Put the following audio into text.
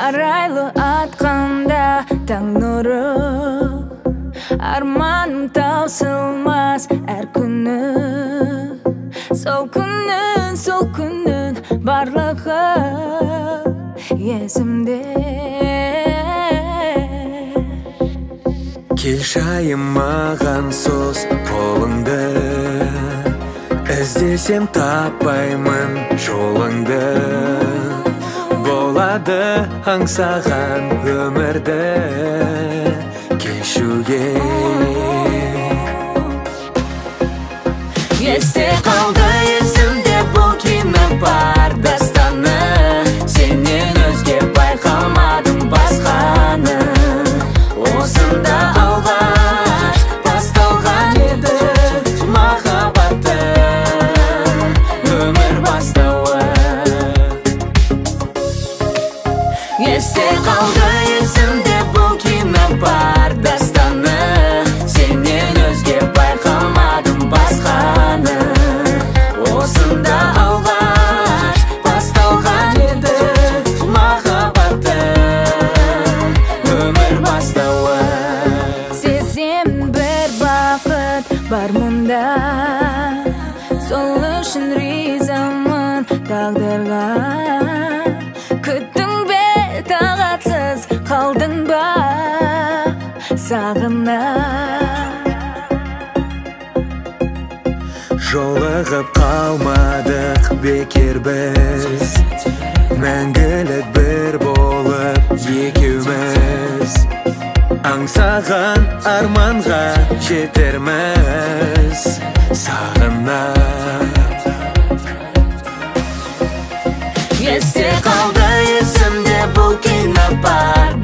арайлы атқанда таң нұры, арманым таусылмас әр күні. Сол күннің барлығы есімде. Кел шайым маған сос қолыңды, іздесем таппаймын жолыңды. Болады аңсаған өмірді кешуге. Есте қалды есімде бұл кинопар дастаны, сенен өзге байқамадым басқаны. Осында алғаш басталған еді махаббаттың өмір бастауы. Есте қалды есімде бұл кинопар дастаны, сенен өзге байқамадым басқаны. Осында алғаш басталған еді махаббаттың өмір бастауы. Сезем бір бақыт бар мұнда, сол үшін ризамын тағдырға. Күттің бе тағатсыз қалдың ба сағына. Жолығып қалмадық бекер біз, мәңгілік бір болып екеуміз. Аңсаған арманға жетерміз сағынып. Есте қалды есімде бұл кинопар